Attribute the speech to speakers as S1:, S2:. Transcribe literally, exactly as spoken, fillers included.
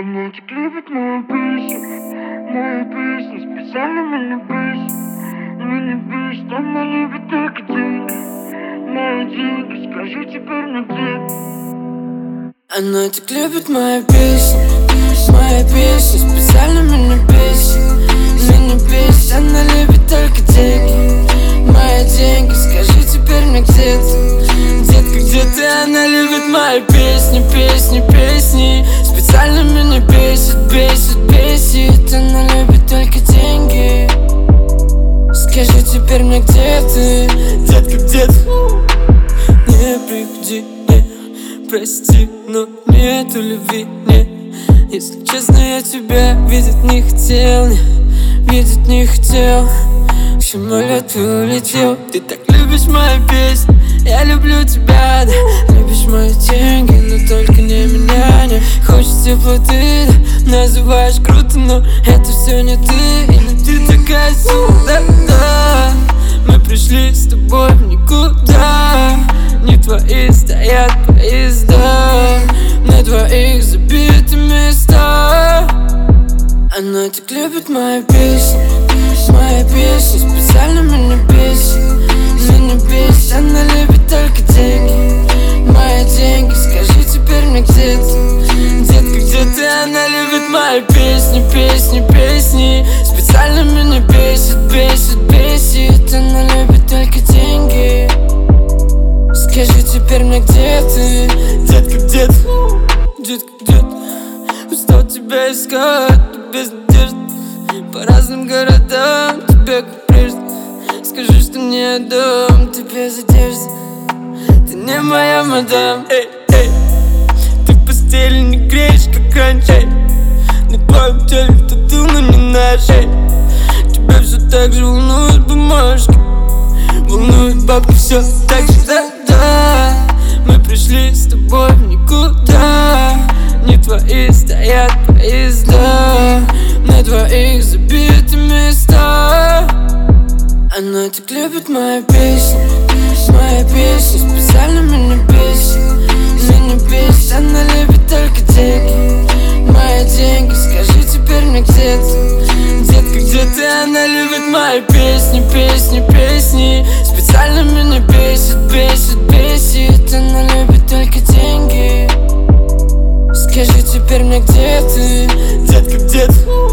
S1: Она так любит мою песню, мою песню, специально меня бесит. Меня бесит, она любит только деньги, мои деньги, скажи теперь мне где.
S2: Она так любит мою песню, моя песня, специально меня бесит. Меня бесит, она любит только деньги, мои деньги, скажи теперь мне где ты. Детка, где ты? Она любит мои песни, песни, песни. Специально меня бесит, бесит, бесит. Она любит только деньги. Скажи теперь мне, где ты? Детка, где ты? Не приходи, не прости, но нету любви, не. Если честно, я тебя видеть не хотел, не, видеть не хотел. К самолету улетел. Ты так любишь мою песню, я люблю тебя, да. Любишь мои деньги, но только не меня, не. Хочешь теплоты, да. Называешь круто, но это все не ты. Или ты такая сюда, да. Мы пришли с тобой в никуда. Не твои стоят поезда, на твоих забиты места. Она так любит мою песню, моя песня, специально меня бесит. Меня бесит, она любит только деньги, мои деньги, скажи теперь мне где ты. Детка, где ты? Она любит мои песни, песни, песни. Специально меня бесит, бесит, бесит. Она любит только деньги. Скажи теперь мне где ты. Детка, где ты? Детка, где ты? Устал тебя искать, без надежды. По разным городам, тебе как прежде. Скажи, что не отдам тебе за одежды. Ты не моя мадам, эй, эй. Ты в постели не греешь, как раньше, эй. На твоем теле тату, но не наш, эй. Тебя все так же волнуют бумажки, волнует бабки все так же, да, да. Мы пришли с тобой в никуда. Не твои стоят поезда, на твоих забиты места. Она так любит мою песню, моя песня, специально меня бесит. Меня бесит, она любит только деньги, мои деньги, скажи теперь мне где ты. Детка, где ты? Она любит мои песни, песни, песни. Специально меня бесит, бесит, бесит. Она любит только деньги. Скажи теперь мне где ты. Детка, где ты?